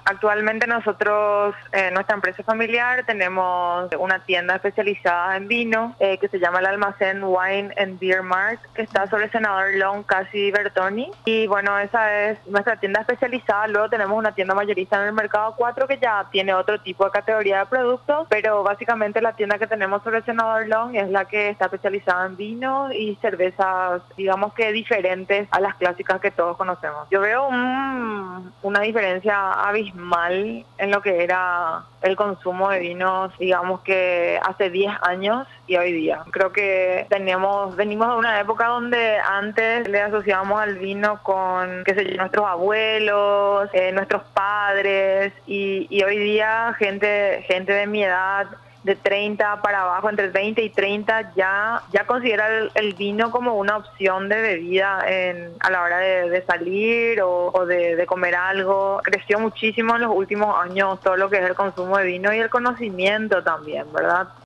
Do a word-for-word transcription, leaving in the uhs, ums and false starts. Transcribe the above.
Actualmente nosotros, eh, nuestra empresa familiar, tenemos una tienda especializada en vino eh, que se llama el Almacén Wine and Beer Mart, que está sobre Senador Long, casi Bertoni. Y bueno, esa es nuestra tienda especializada. Luego tenemos una tienda mayorista en el Mercado cuatro que ya tiene otro tipo de categoría de productos, pero básicamente la tienda que tenemos sobre Senador Long es la que está especializada en vino y cervezas, digamos que diferentes a las clásicas que todos conocemos. Yo veo un, una diferencia abismal mal en lo que era el consumo de vinos, digamos que hace diez años y hoy día. Creo que teníamos, venimos de una época donde antes le asociábamos al vino con, qué sé yo, nuestros abuelos, eh, nuestros padres, y, y hoy día gente, gente de mi edad, de treinta para abajo, entre veinte y treinta, ya, ya considera el, el vino como una opción de bebida en, a la hora de, de salir o, o de, de comer algo. Creció muchísimo en los últimos años todo lo que es el consumo de vino y el conocimiento también, ¿verdad?